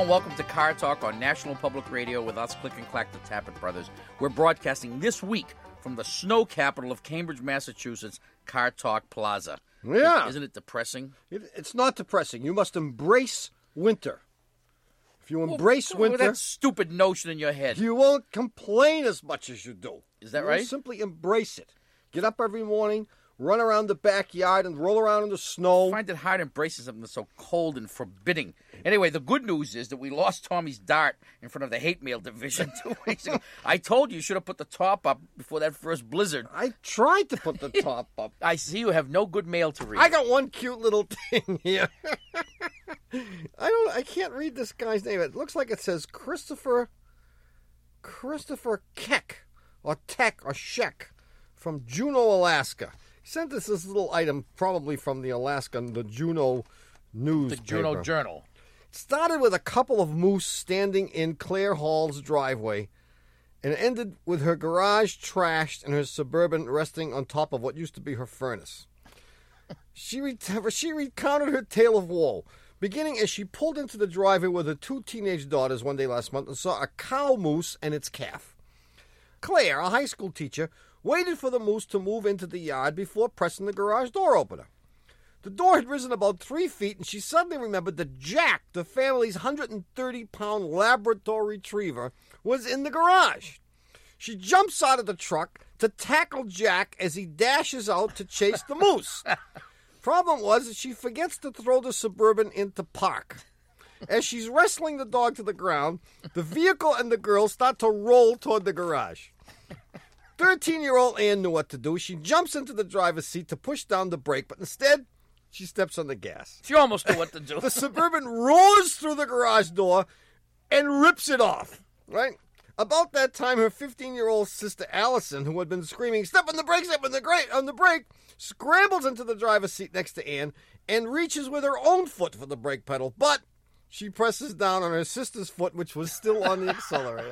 welcome to Car Talk on National Public Radio with us, Click and Clack, the Tappet Brothers. We're broadcasting this week from the snow capital of Cambridge, Massachusetts, Car Talk Plaza. Yeah. Isn't it depressing? It's not depressing. You must embrace winter. If you embrace winter, that stupid notion in your head. you won't complain as much as you do. Is that You'll right? Simply embrace it. Get up every morning, run around the backyard, and roll around in the snow. I find it hard embracing something that's so cold and forbidding. Anyway, the good news is that we lost Tommy's dart in front of the hate mail division 2 weeks ago. I told you should have put the top up before that first blizzard. I tried to put the top up. I see you have no good mail to read. I got one cute little thing here. I can't read this guy's name. It looks like it says Christopher Keck or Tech or Sheck from Juneau, Alaska. He sent us this little item, probably from the Juneau newspaper. The Juneau Journal. It started with a couple of moose standing in Claire Hall's driveway and ended with her garage trashed and her Suburban resting on top of what used to be her furnace. She recounted her tale of woe, beginning as she pulled into the driveway with her 2 teenage daughters one day last month and saw a cow moose and its calf. Claire, a high school teacher, waited for the moose to move into the yard before pressing the garage door opener. The door had risen about 3 feet, and she suddenly remembered that Jack, the family's 130-pound Labrador retriever, was in the garage. She jumps out of the truck to tackle Jack as he dashes out to chase the moose. Problem was that she forgets to throw the Suburban into park. As she's wrestling the dog to the ground, the vehicle and the girl start to roll toward the garage. 13-year-old Ann knew what to do. She jumps into the driver's seat to push down the brake, but instead, she steps on the gas. She almost knew what to do. The Suburban roars through the garage door and rips it off, right? About that time, her 15-year-old sister Allison, who had been screaming, "Step on the brake, step on the brake," scrambles into the driver's seat next to Ann and reaches with her own foot for the brake pedal, but she presses down on her sister's foot, which was still on the accelerator.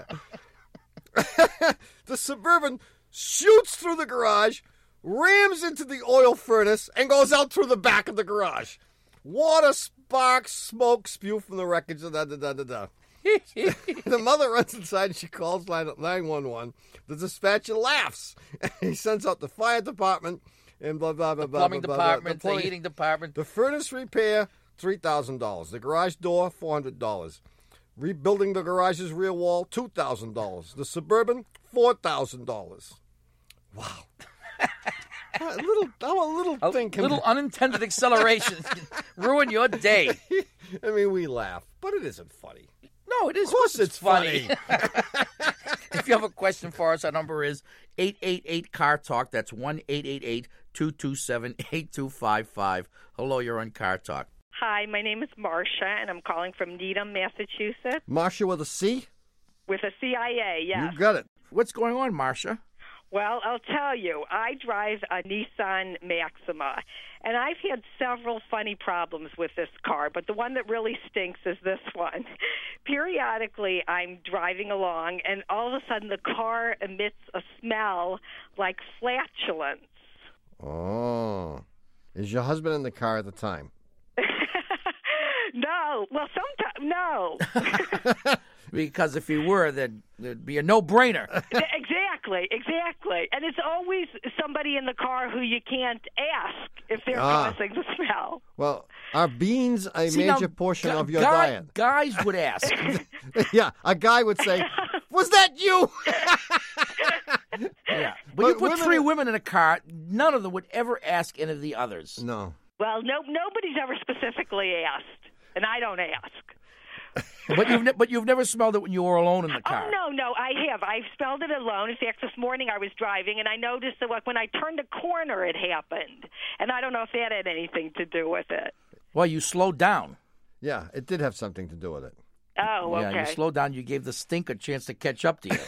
The Suburban shoots through the garage, rams into the oil furnace, and goes out through the back of the garage. Water, sparks, smoke spew from the wreckage. The mother runs inside and she calls 911. The dispatcher laughs. He sends out the fire department and blah, blah, blah, The blah. plumbing blah, department, blah, the heating department. The furnace repair, $3,000. The garage door, $400. Rebuilding the garage's rear wall, $2,000. The Suburban, $4,000. Wow. How a little thing can little unintended acceleration can ruin your day. I mean, we laugh, but it isn't funny. No, it is. Of course it's funny. If you have a question for us, our number is 888-CAR-TALK. That's 1-888-227-8255. Hello, you're on Car Talk. Hi, my name is Marcia, and I'm calling from Needham, Massachusetts. Marcia with a C? With a CIA, yes. You got it. What's going on, Marcia? Well, I'll tell you, I drive a Nissan Maxima, and I've had several funny problems with this car, but the one that really stinks is this one. Periodically, I'm driving along, and all of a sudden the car emits a smell like flatulence. Oh. Is your husband in the car at the time? No. Well, sometimes, no. Because if he were, there'd be a no-brainer. Exactly. And it's always somebody in the car who you can't ask if they're causing the smell. Well, are beans a major portion of your diet? Guys would ask. Yeah, a guy would say, "Was that you?" Yeah. When you put 3 women in a car, none of them would ever ask any of the others. No. Well, nobody's ever specifically asked, and I don't ask. But you've never smelled it when you were alone in the car. Oh, no, I have. I've smelled it alone. In fact, this morning I was driving, and I noticed that when I turned a corner, it happened. And I don't know if that had anything to do with it. Well, you slowed down. Yeah, it did have something to do with it. Oh, okay. Yeah, you slowed down. You gave the stink a chance to catch up to you.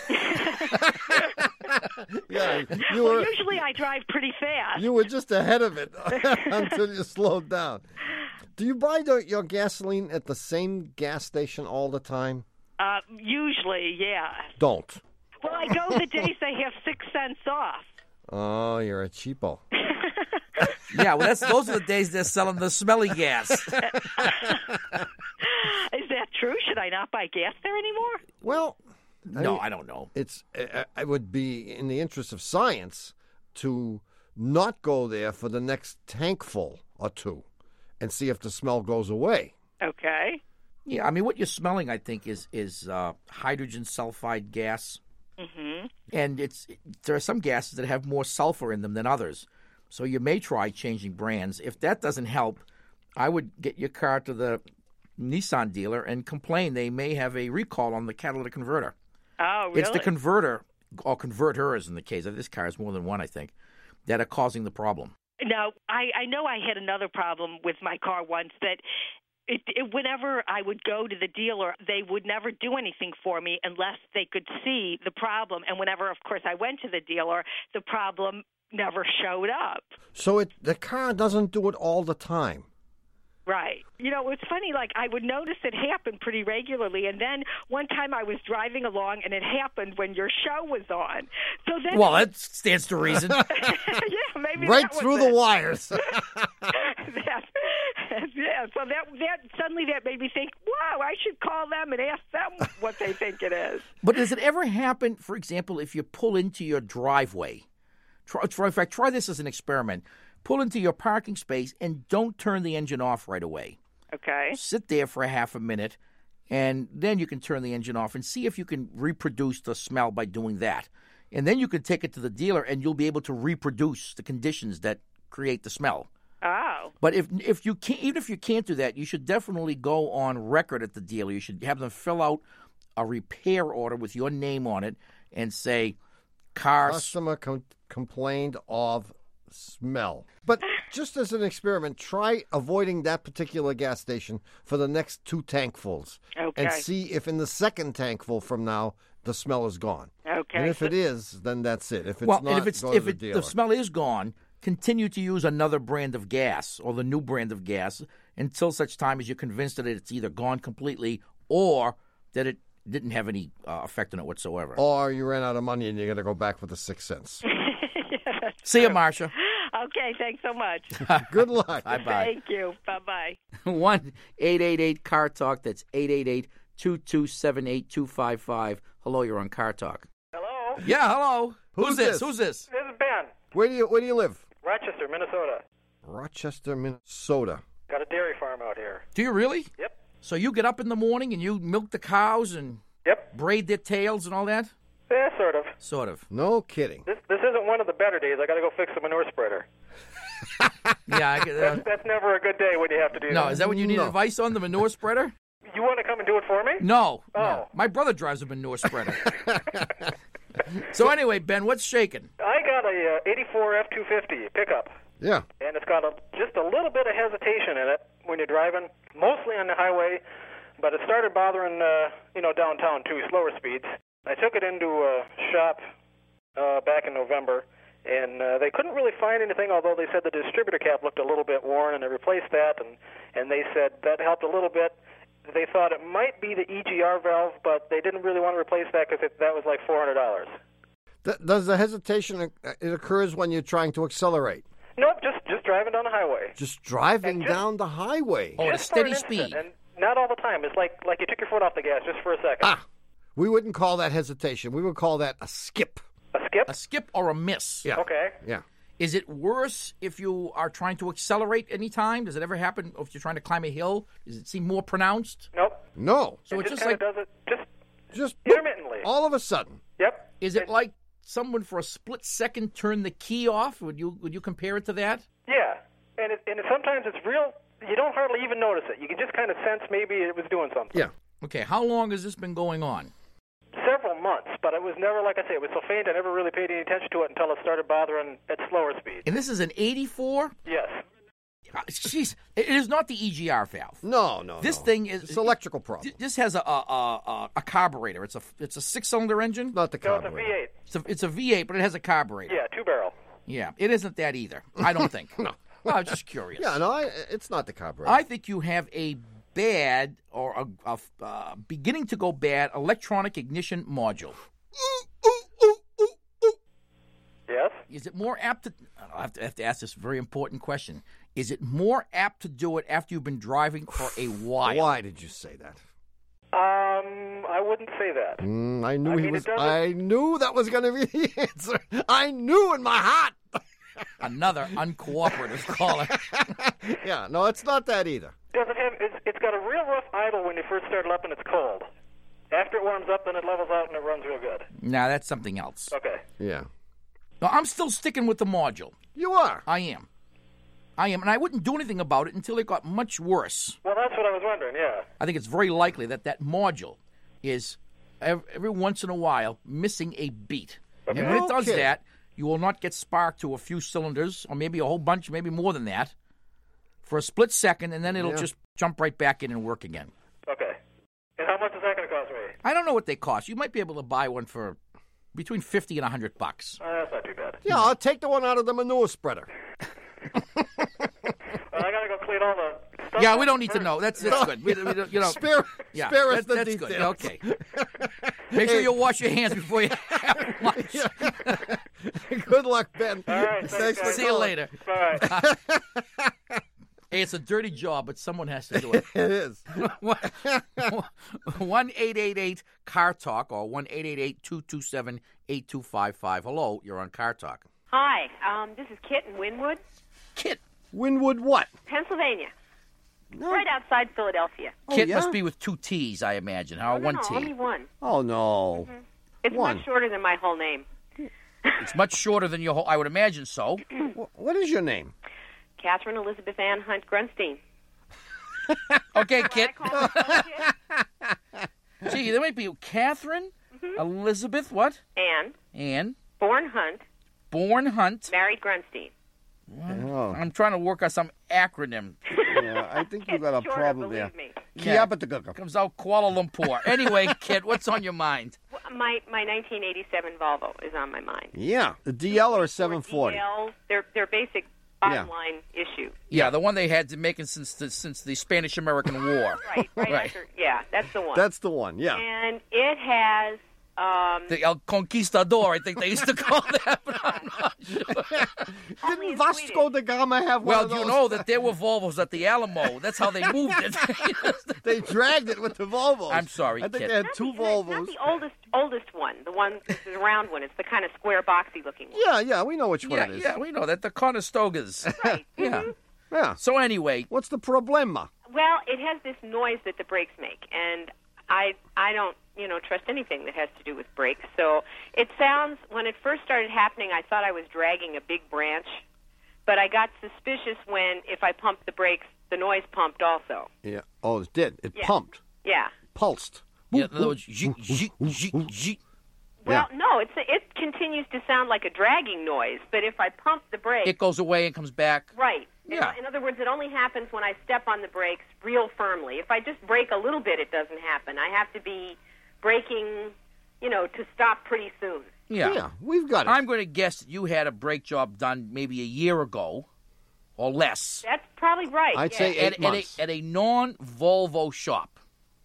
Yeah, usually I drive pretty fast. You were just ahead of it until you slowed down. Do you buy your gasoline at the same gas station all the time? Usually, yeah. Don't. Well, I go the days they have 6 cents off. Oh, you're a cheapo. Yeah, well, those are the days they're selling the smelly gas. Is that true? Should I not not buy gas there anymore? Well, No, I don't know. it would be in the interest of science to not go there for the next tank full or two and see if the smell goes away. Okay. Yeah, I mean, what you're smelling, I think, is hydrogen sulfide gas. Mm-hmm. And there are some gases that have more sulfur in them than others. So you may try changing brands. If that doesn't help, I would get your car to the Nissan dealer and complain. They may have a recall on the catalytic converter. Oh, really? It's the converter, or converters in the case of this car. Is more than one, I think, that are causing the problem. Now, I know I had another problem with my car once that whenever I would go to the dealer, they would never do anything for me unless they could see the problem. And whenever, of course, I went to the dealer, the problem never showed up. So the car doesn't do it all the time. Right. You know, it's funny, like, I would notice it happen pretty regularly, and then one time I was driving along, and it happened when your show was on. So then... Well, that stands to reason. Yeah, maybe Right that was through it. the wires. Yeah, so that suddenly that made me think, wow, I should call them and ask them what they think it is. But does it ever happen, for example, if you pull into your driveway? In fact, try this as an experiment. Pull into your parking space and don't turn the engine off right away. Okay. Sit there for a half a minute, and then you can turn the engine off and see if you can reproduce the smell by doing that. And then you can take it to the dealer, and you'll be able to reproduce the conditions that create the smell. Oh. But if you can't, even if you can't do that, you should definitely go on record at the dealer. You should have them fill out a repair order with your name on it and say, Customer complained of smell. But just as an experiment, try avoiding that particular gas station for the next 2 tankfuls. Okay. And see if in the second tankful from now the smell is gone. Okay. And if it is, then that's it. If it's not, go to the dealer. The smell is gone, continue to use another brand of gas or the new brand of gas until such time as you're convinced that it's either gone completely or that it didn't have any effect on it whatsoever. Or you ran out of money and you're going to go back for the 6 cents. Yeah, See you, Marcia. okay, thanks so much. Good luck. Bye-bye. Thank you. Bye-bye. 1-888-CAR-TALK. That's 888-227-8255. Hello, you're on Car Talk. Hello, Yeah, hello. Who's this? Who's this? this is Ben, Where do you live? Rochester, Minnesota. Rochester, Minnesota. Got a dairy farm out here. Do you really? Yep. So you get up in the morning and you milk the cows and Yep. braid their tails and all that? Yeah, sort of. Sort of. No kidding. This isn't one of the better days. I got to go fix the manure spreader. Yeah, I get That's never a good day when you have to do No, that. is that what you need No. advice on, the manure spreader? You want to come and do it for me? No. Oh. No. My brother drives a manure spreader. So anyway, Ben, what's shaking? I got a 84 F-250 pickup, Yeah. and it's got just a little bit of hesitation in it when you're driving, mostly on the highway, but it started bothering, downtown too, slower speeds. I took it into a shop back in November, and they couldn't really find anything, although they said the distributor cap looked a little bit worn, and they replaced that, and they said that helped a little bit. They thought it might be the EGR valve, but they didn't really want to replace that because that was like $400. Does the hesitation, it occurs when you're trying to accelerate? Nope, just driving down the highway. Just driving And just- down the highway. Oh, at a Just for an steady instant, speed. and not all the time. It's like you took your foot off the gas just for a second. Ah, we wouldn't call that hesitation. We would call that a skip. A skip? A skip or a miss? Yeah. Okay. Yeah. Is it worse if you are trying to accelerate any time? Does it ever happen if you're trying to climb a hill? Does it seem more pronounced? Nope. No. So it it's just just kind like, of does it Just intermittently. all of a sudden. Yep. is it like someone for a split second turned the key off? Would you compare it to that? Yeah. And sometimes it's real. You don't hardly even notice it. You can just kind of sense maybe it was doing something. Yeah. Okay, how long has this been going on? Several months, but it was never, like I say, it was so faint I never really paid any attention to it until it started bothering at slower speed. And this is an 84? Yes. Jeez, it is not the EGR valve. No. This no. thing is It's an electrical problem. This has a carburetor. It's a 6-cylinder engine. Not the No, it's a carburetor. V8. It's a V8, but it has a carburetor. Yeah, 2-barrel. Yeah, it isn't that either. I don't think. No. Well, I'm just curious. Yeah, no, it's not the carburetor. I think you have a bad or a beginning to go bad electronic ignition module. Yes. Is it more apt to? I have to ask this very important question. Is it more apt to do it after you've been driving for a while? Why did you say that? I wouldn't say that. I knew I he mean, it was. doesn't- I knew that was going to be the answer. I knew in my heart. Another uncooperative caller. Yeah, no, it's not that either. Doesn't have. It's got a real rough idle when you first start it up and it's cold. After it warms up, then it levels out and it runs real good. Nah, that's something else. Okay. Yeah, No, I'm still sticking with the module. you are. I am, and I wouldn't do anything about it until it got much worse. Well, that's what I was wondering. Yeah. I think it's very likely that module is every once in a while missing a beat. And when it does Okay. that, you will not get spark to a few cylinders, or maybe a whole bunch, maybe more than that, for a split second, and then it'll just jump right back in and work again. Okay. And how much is that going to cost me? I don't know what they cost. You might be able to buy one for between $50 and $100. That's not too bad. Yeah, I'll take the one out of the manure spreader. Well, I got to go clean all the stuff. Yeah, we don't need to know. That's good. We don't, you know, Spare yeah, us the that's details. good. Okay. Make sure you wash your hands before you have lunch. Good luck, Ben. All right, thanks, guys. See you later. All right. Hey, it's a dirty job, but someone has to do it. It is. 1-888-CAR-TALK or 1-888-227-8255. Hello, you're on Car Talk. Hi, this is Kit in Wynwood, Kit. Winwood what? Pennsylvania, No. right outside Philadelphia. Kit yeah? must be with two T's, I imagine. How No, one no, T. only one. Oh, no. It's One. much shorter than my whole name. It's much shorter than your whole. I would imagine so. What is your name? Catherine Elizabeth Ann Hunt Grunstein. Okay, Kit. I call myself Kit. Gee, there might be Catherine, Elizabeth, what? Ann, Ann, born Hunt, born Hunt. married Grunstein. Oh, I'm trying to work on some acronym. yeah, I think you It's got a shorter, problem there. believe me. Yeah. Kiapatagaka. Comes out Kuala Lumpur. Anyway, Kit, what's on your mind? Well, my 1987 Volvo is on my mind. Yeah, the DL or a 740? DL, their basic bottom line issue. Yeah, the one they had to make it since the Spanish-American War. Right, Right. after, yeah, that's the one. That's the one, yeah. And it has The El Conquistador, I think they used to call that, but I'm not sure. only Didn't in Vasco da Gama have one Well, of you those? know that there were Volvos at the Alamo. That's how they moved it. They dragged it with the Volvos. I'm sorry, I think Kit. they had Not two the- Volvos. Not the oldest one. The one, the round one. It's the kind of square, boxy looking one. Yeah, we know which one yeah, it is. yeah, we know that. The Conestogas. Right. Yeah. Yeah. So anyway, What's the problema? Well, it has this noise that the brakes make, and I don't trust anything that has to do with brakes. So it sounds, when it first started happening, I thought I was dragging a big branch, but I got suspicious when, if I pumped the brakes, the noise pumped also. Yeah. Oh, it did. It Yeah. pumped, Yeah. pulsed. yeah, in other words, zhik, zhik, zhik, zhik. Well, no, it continues to sound like a dragging noise, but if I pump the brakes, It goes away and comes back. right. Yeah. In other words, it only happens when I step on the brakes real firmly. If I just brake a little bit, it doesn't happen. I have to be braking, to stop pretty soon. Yeah. We've got it. I'm going to guess that you had a brake job done maybe a year ago or less That's probably right. I'd yeah. say 8 months. at a non-Volvo shop.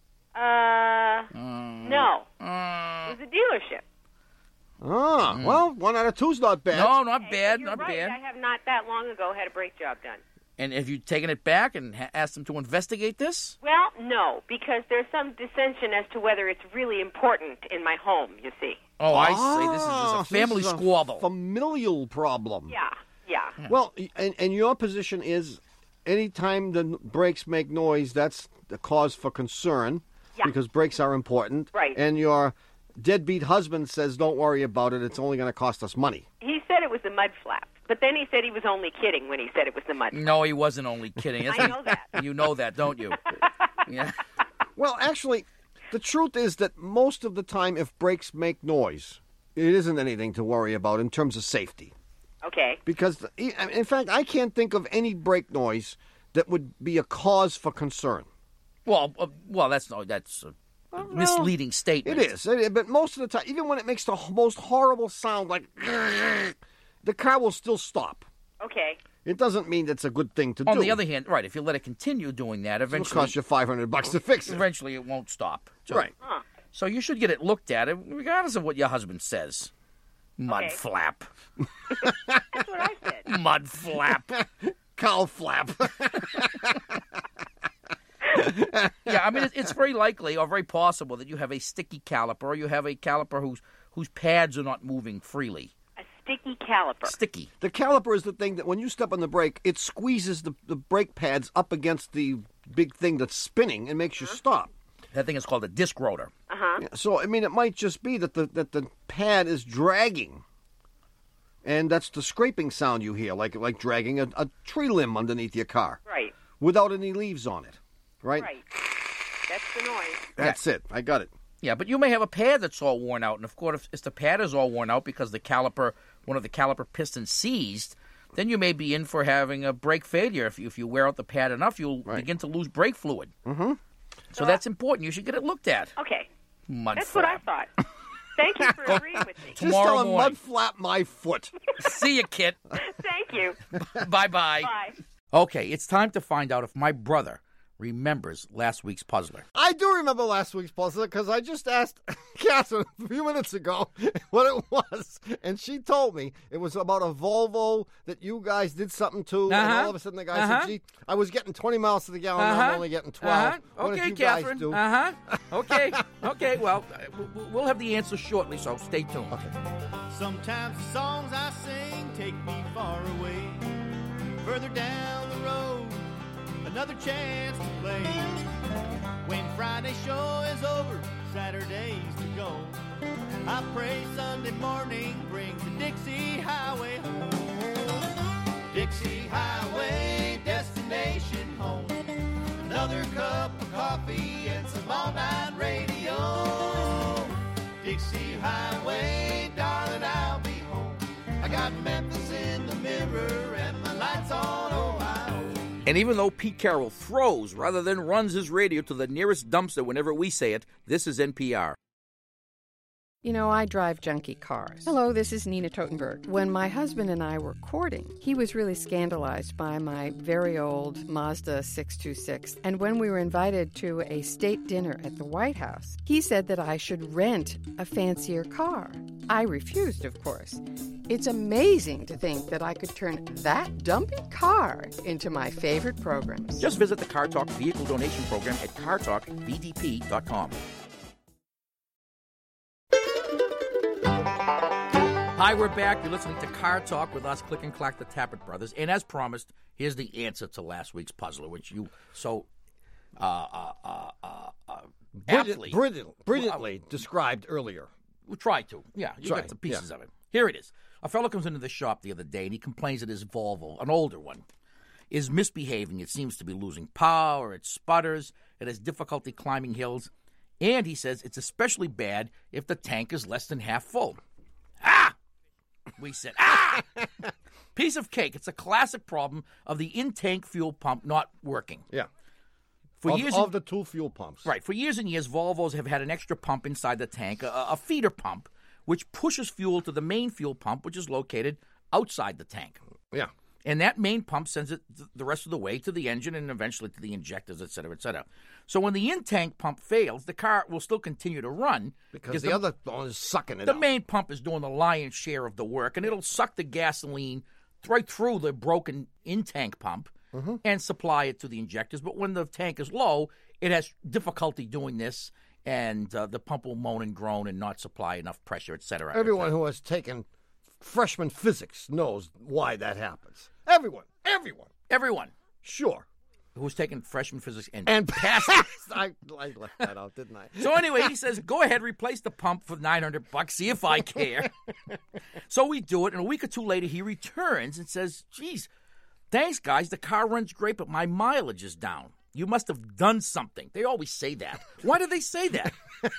No. It was a dealership. Well, 1 out of 2's not bad. No, not Okay, bad, you're not right. bad. I have not that long ago had a brake job done. And have you taken it back and asked them to investigate this? Well, no, because there's some dissension as to whether it's really important in my home, you see. Oh, I see. This is so a family this is squabble. Familial problem. Yeah. Well, and your position is anytime the brakes make noise, that's the cause for concern Yeah. because brakes are important. Right. And your deadbeat husband says, don't worry about it. It's only going to cost us money. He said it was the mud flap, but then he said he was only kidding when he said it was the mud flap. No, he wasn't only kidding. I know that. You know that, don't you? Yeah. Well, actually, the truth is that most of the time, if brakes make noise, it isn't anything to worry about in terms of safety. Okay. Because, in fact, I can't think of any brake noise that would be a cause for concern. Well, that's a misleading statement. It is. But most of the time, even when it makes the most horrible sound, like, the car will still stop. Okay. It doesn't mean that's a good thing to do. On the other hand, right, if you let it continue doing that, it'll eventually, cost you $500 to fix it. eventually it won't stop. So, Right. Huh. So you should get it looked at, regardless of what your husband says. Mud Okay. flap. That's what I said. Mud flap. Cow flap. Yeah, I mean, it's very likely or very possible that you have a sticky caliper or you have a caliper whose pads are not moving freely. A sticky caliper. Sticky. The caliper is the thing that when you step on the brake, it squeezes the brake pads up against the big thing that's spinning and makes you stop. That thing is called a disc rotor. Yeah, so, I mean, it might just be that the pad is dragging. And that's the scraping sound you hear, like dragging a tree limb underneath your car. Right. Without any leaves on it. Right? Right. That's the noise. That's it. I got it. Yeah, but you may have a pad that's all worn out. And, of course, if the pad is all worn out because one of the caliper pistons seized, then you may be in for having a brake failure. If you wear out the pad enough, you'll begin to lose brake fluid. Mm-hmm. So that's important. You should get it looked at. Okay. Mud That's flap. what I thought. Thank you for agreeing with me. Just Tomorrow tell him morning. mud flap my foot. See you, Kit. Thank you. Bye-bye. Bye. Okay, it's time to find out if my brother remembers last week's puzzler. I do remember last week's puzzle because I just asked Catherine a few minutes ago what it was, and she told me it was about a Volvo that you guys did something to, and all of a sudden the guy said, gee, I was getting 20 miles to the gallon, now I'm only getting 12. What did Okay, you Catherine. guys do? Okay, well, we'll have the answer shortly, so stay tuned. Okay. Sometimes the songs I sing take me far away, further down the road, another chance to play. When Friday show is over, Saturday's to go. I pray Sunday morning brings the Dixie Highway home. Dixie Highway, destination home. Another cup of coffee and some all-night radio. Dixie Highway, darling, I'll be home. I got Memphis in the mirror and my lights on Ohio. And even though Pete Carroll throws rather than runs his radio to the nearest dumpster whenever we say it, this is NPR. You know, I drive junky cars. Hello, this is Nina Totenberg. When my husband and I were courting, he was really scandalized by my very old Mazda 626. And when we were invited to a state dinner at the White House, he said that I should rent a fancier car. I refused, of course. It's amazing to think that I could turn that dumpy car into my favorite programs. Just visit the Car Talk Vehicle Donation Program at cartalkvdp.com. Hi, we're back. You're listening to Car Talk with us, Click and Clack, the Tappert Brothers. And as promised, here's the answer to last week's puzzler, which you so aptly... Brilliantly described earlier. We tried to. Yeah, you got the pieces of it. Here it is. A fellow comes into the shop the other day, and he complains that his Volvo, an older one, is misbehaving. It seems to be losing power, it sputters, it has difficulty climbing hills, and he says it's especially bad if the tank is less than half full. Ah! We said, ah! Piece of cake. It's a classic problem of the in-tank fuel pump not working. Yeah. Of the two fuel pumps. Right. For years and years, Volvos have had an extra pump inside the tank, a feeder pump, which pushes fuel to the main fuel pump, which is located outside the tank. Yeah. And that main pump sends it the rest of the way to the engine and eventually to the injectors, et cetera, et cetera. So when the in-tank pump fails, the car will still continue to run. Because the other one is sucking it The out. main pump is doing the lion's share of the work, and it'll suck the gasoline right through the broken in-tank pump and supply it to the injectors. But when the tank is low, it has difficulty doing this, and the pump will moan and groan and not supply enough pressure, et cetera. Everyone who has taken freshman physics knows why that happens. Everyone. Sure. Who's taken freshman physics and passed it. I left that out, didn't I? So anyway, he says, go ahead, replace the pump for $900, see if I care. So we do it, and a week or two later, he returns and says, geez, thanks, guys, the car runs great, but my mileage is down. You must have done something. They always say that. Why do they say that?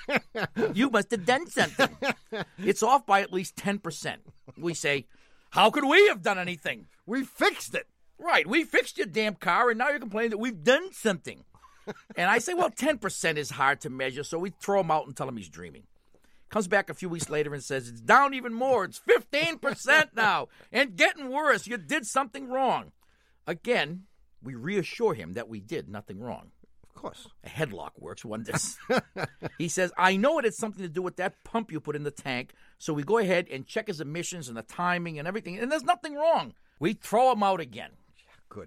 You must have done something. It's off by at least 10%. We say, how could we have done anything? We fixed it. Right, we fixed your damn car, and now you're complaining that we've done something. And I say, well, 10% is hard to measure, so we throw him out and tell him he's dreaming. Comes back a few weeks later and says, it's down even more. It's 15% now, and getting worse. You did something wrong. Again, we reassure him that we did nothing wrong. Of course. A headlock works wonders. He says, I know it had something to do with that pump you put in the tank, so we go ahead and check his emissions and the timing and everything, and there's nothing wrong. We throw him out again. Good.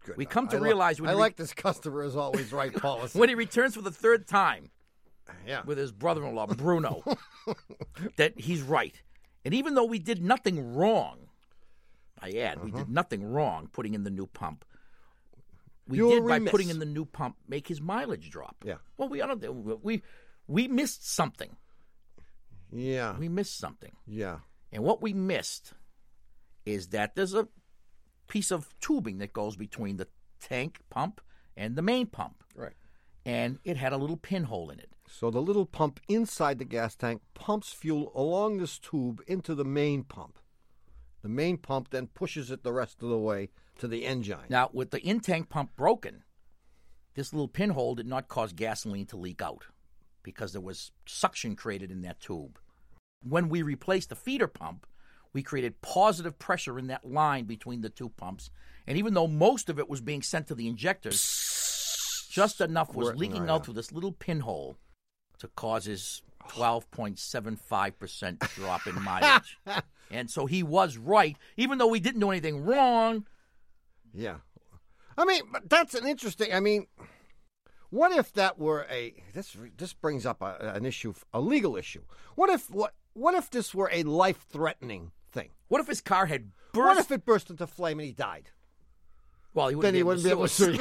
good. We come to realize when I he like this customer is always right policy. when he returns for the third time Yeah. with his brother-in-law, Bruno, that he's right. And even though we did nothing wrong, I add, we did nothing wrong putting in the new pump. We You were did, by remiss. putting in the new pump, make his mileage drop. Yeah. Well, we missed something. Yeah. We missed something. Yeah. And what we missed is that there's a piece of tubing that goes between the tank pump and the main pump. Right. And it had a little pinhole in it. So the little pump inside the gas tank pumps fuel along this tube into the main pump. The main pump then pushes it the rest of the way to the engine. Now, with the in-tank pump broken, this little pinhole did not cause gasoline to leak out because there was suction created in that tube. When we replaced the feeder pump, we created positive pressure in that line between the two pumps. And even though most of it was being sent to the injectors, just enough was leaking out through this little pinhole to cause his 12.75% drop in mileage. And so he was right, even though we didn't do anything wrong. Yeah. I mean, but that's an interesting, what if that were this brings up an issue, a legal issue. What if this were a life-threatening thing? What if his car had burst? What if it burst into flame and he died? Well, he wouldn't Be able to sue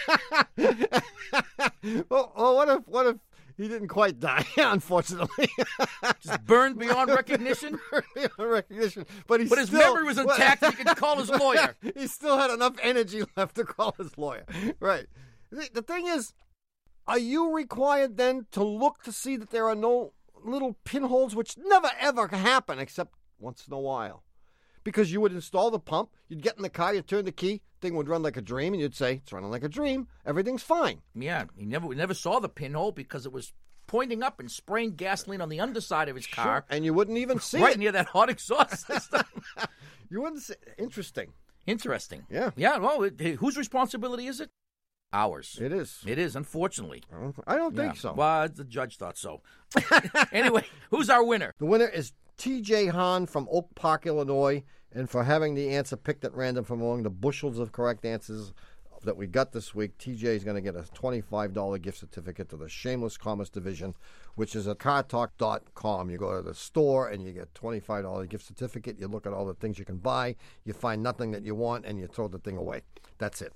you. well, what if he didn't quite die, unfortunately. Just burned beyond recognition? But his memory was intact, he could call his lawyer. He still had enough energy left to call his lawyer. Right. The thing is, are you required then to look to see that there are no little pinholes, which never ever happen except once in a while? Because you would install the pump, you'd get in the car, you'd turn the key, thing would run like a dream, and you'd say, it's running like a dream, everything's fine. Yeah, we never saw the pinhole because it was pointing up and spraying gasoline on the underside of his car. And you wouldn't even see right it. near that hot exhaust system. You wouldn't see. Interesting. Yeah. Yeah, well, whose responsibility is it? Ours. It is. It is, unfortunately. I don't think so. Well, the judge thought so. Anyway, who's our winner? The winner is T.J. Hahn from Oak Park, Illinois, and for having the answer picked at random from among the bushels of correct answers that we got this week, TJ is going to get a $25 gift certificate to the Shameless Commerce Division, which is at cartalk.com. You go to the store and you get $25 gift certificate. You look at all the things you can buy. You find nothing that you want, and you throw the thing away. That's it.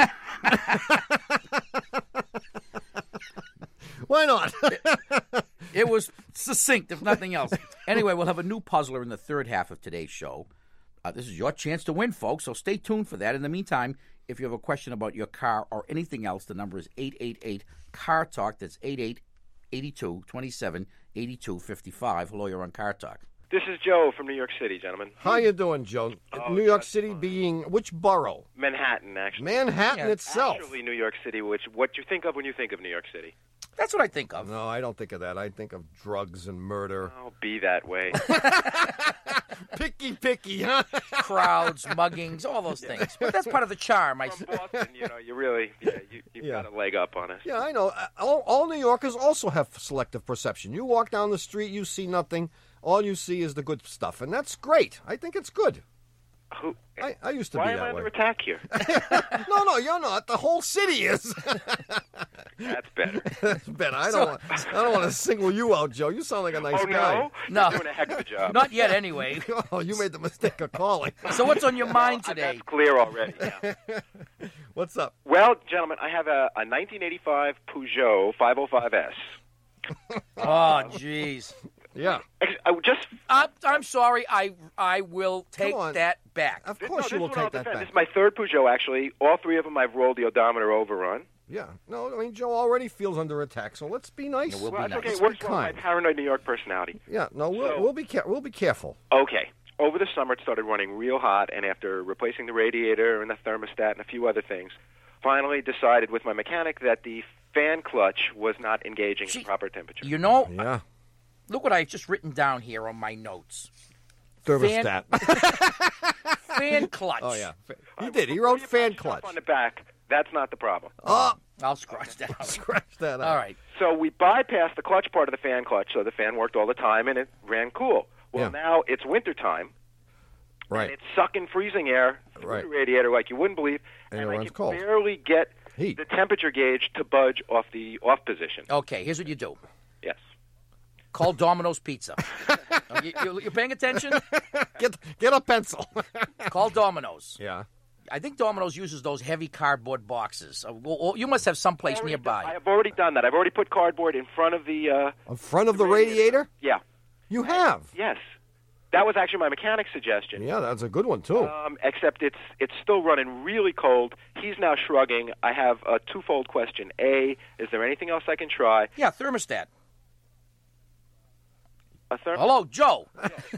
Why not? It was succinct, if nothing else. Anyway, we'll have a new puzzler in the third half of today's show. This is your chance to win, folks, so stay tuned for that. In the meantime, if you have a question about your car or anything else, the number is 888-CAR-TALK. That's 88-82-27-82-55. Hello, you're on Car Talk. This is Joe from New York City, gentlemen. How you doing, Joe? New York City being which borough? Manhattan, actually. Manhattan itself. Actually, New York City, what you think of when you think of New York City. That's what I think of. No, I don't think of that. I think of drugs and murder. I'll be that way. Picky, huh? Crowds, muggings, all those things. But that's part of the charm. From Boston, you really, you've got a leg up on us. Yeah, I know. All New Yorkers also have selective perception. You walk down the street, you see nothing. All you see is the good stuff, and that's great. I think it's good. I used to be that way. Why am I under attack here? No, you're not. The whole city is. That's better. That's better. I don't want to single you out, Joe. You sound like a nice guy. No, you're doing a heck of a job. Not yet, anyway. Oh, you made the mistake of calling. So what's on your mind today? That's clear already. Yeah. What's up? Well, gentlemen, I have a 1985 Peugeot 505S. Oh, jeez. Yeah. I'm sorry. I will take that back. Of course you will take that back. This is my third Peugeot, actually. All three of them I've rolled the odometer over on. Yeah. No, I mean, Joe already feels under attack, so let's be nice. Yeah, we'll be nice. Okay, it works well with my paranoid New York personality. Yeah, no, we'll be careful. Okay. Over the summer, it started running real hot, and after replacing the radiator and the thermostat and a few other things, finally decided with my mechanic that the fan clutch was not engaging at proper temperature. You know, yeah. Look what I've just written down here on my notes. Thermostat. Fan clutch. Oh, yeah. He did. He wrote fan clutch. On the back, that's not the problem. I'll scratch that out. Scratch that out. All right. So we bypassed the clutch part of the fan clutch, so the fan worked all the time, and it ran cool. Well, now it's wintertime, Right. And it's sucking freezing air through the radiator like you wouldn't believe. And it I runs can cold. barely get Heat. the temperature gauge to budge off the off position. Okay, here's what you do. Yes. Call Domino's Pizza. You're paying attention? Get a pencil. Call Domino's. Yeah. I think Domino's uses those heavy cardboard boxes. You must have someplace nearby. I have already done that. I've already put cardboard in front of the... in front of the radiator? Yeah. You have? Yes. That was actually my mechanic's suggestion. Yeah, that's a good one, too. Except it's still running really cold. He's now shrugging. I have a twofold question. A, is there anything else I can try? Yeah, thermostat. A thermostat? Hello, Joe.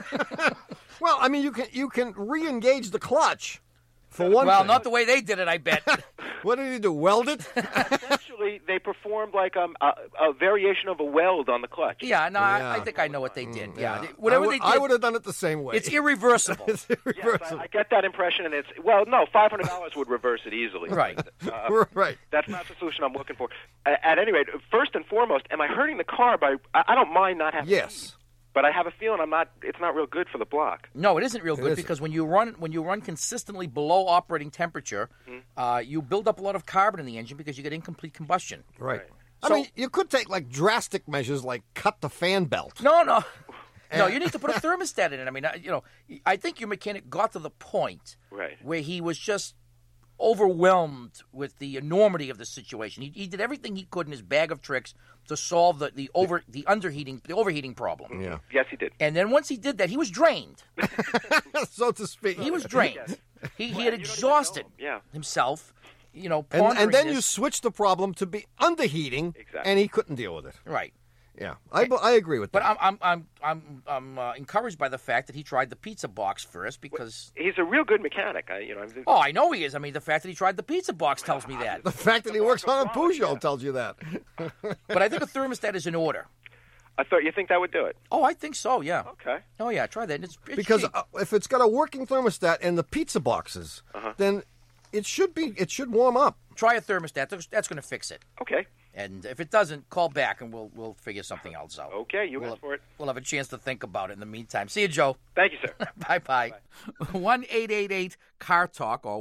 Well, I mean, you can re-engage the clutch, for one Well, thing. not the way they did it, I bet. What did he do, weld it? Essentially, they performed like a variation of a weld on the clutch. Yeah, no, Yeah. I think I know what they did. Yeah, I they did, I would have done it the same way. it's irreversible. It's Yes, irreversible. I get that impression, and it's... Well, no, $500 would reverse it easily. Right. Right. That's not the solution I'm looking for. At any rate, first and foremost, am I hurting the car by... I don't mind not having Yes. heat, but I have a feeling it's not real good for the block. No, it isn't real good isn't. because when you run consistently below operating temperature, you build up a lot of carbon in the engine because you get incomplete combustion. Right. So- I mean, you could take, like, drastic measures, like cut the fan belt. No. No, you need to put a thermostat in it. I mean, I think your mechanic got to the point Right. where he was just overwhelmed with the enormity of the situation. He did everything he could in his bag of tricks to solve the overheating problem. Yeah. Yes, he did. And then once he did that, he was drained. So to speak. He was drained. He had exhausted Yeah. himself. And pondering then you this. switch the problem to be underheating, Exactly. and he couldn't deal with it. Right. Yeah, I agree with But that. I'm encouraged by the fact that he tried the pizza box first because He's a real good mechanic. I know he is. I mean, the fact that he tried the pizza box tells me that. The fact that he works on a Peugeot tells you that. But I think a thermostat is in order. I thought you think that would do it. Oh, I think so. Yeah. Okay. Oh yeah, try that. It's Because cheap. if it's got a working thermostat and the pizza boxes, then it should warm up. Try a thermostat. That's going to fix it. Okay. And if it doesn't, call back and we'll figure something else out. Okay, you asked for it. We'll have a chance to think about it in the meantime. See you, Joe. Thank you, sir. Bye. 1-888-CAR Talk or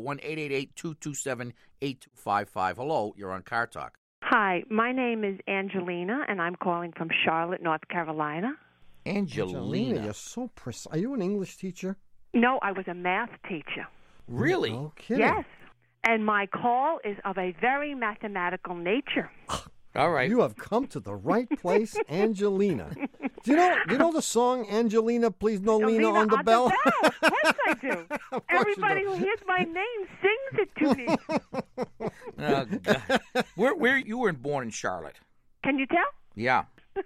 1-888-227-8255. Hello, you're on Car Talk. Hi, my name is Angelina, and I'm calling from Charlotte, North Carolina. Angelina. you're so precise. Are you an English teacher? No, I was a math teacher. Really? No kidding. Yes. And my call is of a very mathematical nature. All right. You have come to the right place, Angelina. Do you know the song "Angelina, Please No Lena on the Bell"? Of course I do. you Everybody do. who hears my name sings it to me. Oh, God. Where you were born in Charlotte? Can you tell? Yeah.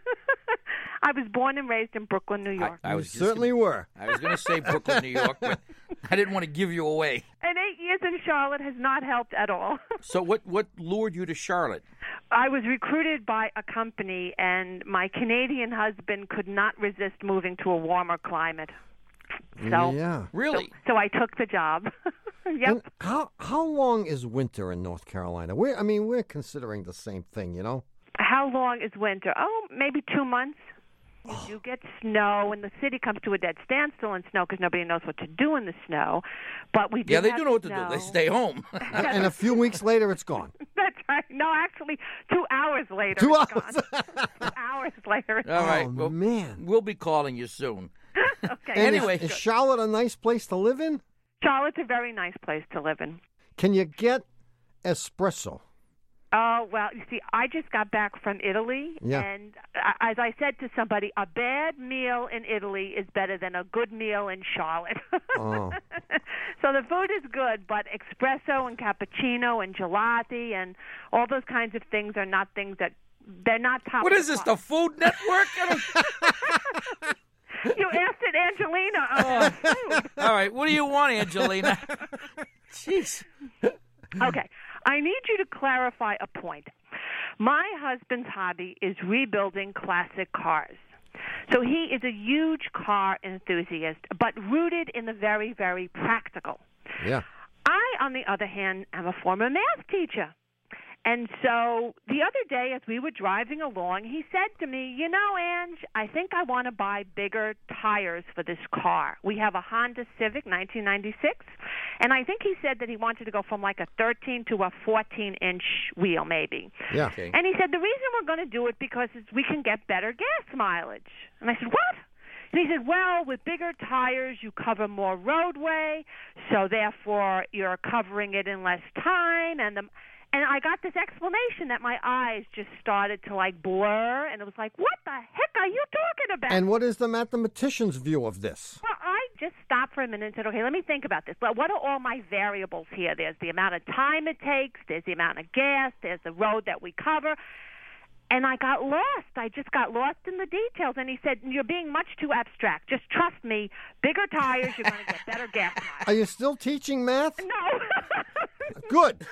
I was born and raised in Brooklyn, New York. I You was just certainly were. I was going to say Brooklyn, New York, but I didn't want to give you away. And 8 years in Charlotte has not helped at all. So what lured you to Charlotte? I was recruited by a company, and my Canadian husband could not resist moving to a warmer climate. So, Yeah. Really? so I took the job. Yep. And how long is winter in North Carolina? We're considering the same thing, you know. How long is winter? Oh, maybe 2 months. You do get snow, and the city comes to a dead standstill in snow because nobody knows what to do in the snow. But we do Yeah, they have do know what to snow. do. They stay home. And a few weeks later, it's gone. That's right. No, actually, 2 hours later. 2 it's hours. gone. 2 hours later. It's All right. Oh, well, man. we'll be calling you soon. Okay. And Anyway. is Charlotte a nice place to live in? Charlotte's a very nice place to live in. Can you get espresso? Oh, well, you see, I just got back from Italy, Yeah. and as I said to somebody, a bad meal in Italy is better than a good meal in Charlotte. Oh. So the food is good, but espresso and cappuccino and gelati and all those kinds of things are not things that they're not top. What of is this, class. the Food Network? You asked it, Angelina. Food. All right. What do you want, Angelina? Jeez. Okay. I need you to clarify a point. My husband's hobby is rebuilding classic cars. So he is a huge car enthusiast, but rooted in the very, very practical. Yeah. I, on the other hand, am a former math teacher. And so the other day as we were driving along, he said to me, you know, Ange, I think I want to buy bigger tires for this car. We have a Honda Civic 1996, and I think he said that he wanted to go from like a 13 to a 14-inch wheel maybe. Yeah. Okay. And he said, the reason we're going to do it because we can get better gas mileage. And I said, what? And he said, well, with bigger tires, you cover more roadway, so therefore you're covering it in less time. And I got this explanation that my eyes just started to, like, blur, and it was like, what the heck are you talking about? And what is the mathematician's view of this? Well, I just stopped for a minute and said, okay, let me think about this. Well, what are all my variables here? There's the amount of time it takes, there's the amount of gas, there's the road that we cover. And I got lost. I just got lost in the details. And he said, you're being much too abstract. Just trust me. Bigger tires, you're going to get better gas mileage. Are you still teaching math? No. Good.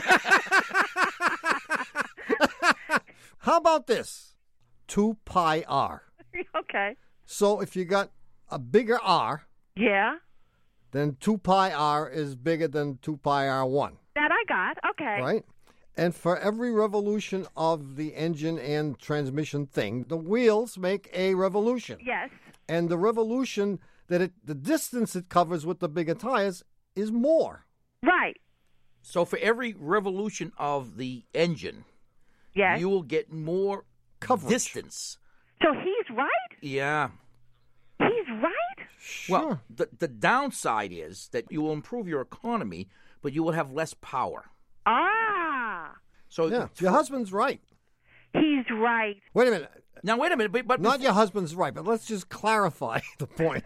How about this? 2 pi r. Okay. So if you got a bigger r, Yeah. then 2 pi r is bigger than 2 pi r1. That I got. Okay. Right? And for every revolution of the engine and transmission thing, the wheels make a revolution. Yes. And the revolution the distance it covers with the bigger tires is more. Right. So for every revolution of the engine, Yes. you will get more Coverage. distance. So he's right? Yeah. He's right? Sure. Well, the downside is that you will improve your economy, but you will have less power. Ah. So Yeah, your husband's right. He's right. Wait a minute. now wait a minute, but Not your husband's right, but let's just clarify the point.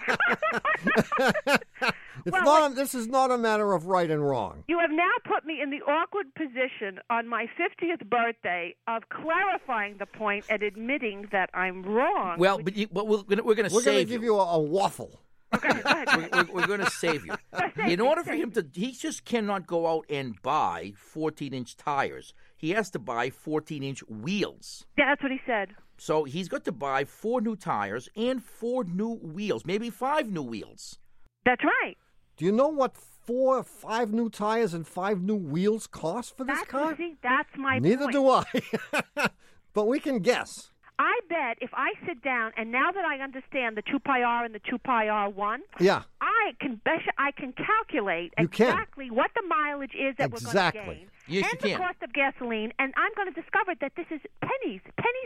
This is not a matter of right and wrong. You have now put me in the awkward position on my 50th birthday of clarifying the point and admitting that I'm wrong. well, but we're going to We're going to save give you. you a waffle. Okay, go ahead. We're going to save you. In order for him to, he just cannot go out and buy 14-inch tires. He has to buy 14-inch wheels. Yeah, that's what he said. So he's got to buy 4 new tires and 4 new wheels, maybe 5 new wheels. That's right. Do you know what 4 or 5 new tires and 5 new wheels cost for this car? See, that's my Neither point. do I. But we can guess. I bet if I sit down, and now that I understand the 2 pi r and the 2 pi r1, Yeah. I can calculate You can. exactly what the mileage is that we're Exactly. going to gain. Yes, and you the can. cost of gasoline, and I'm going to discover that this is pennies.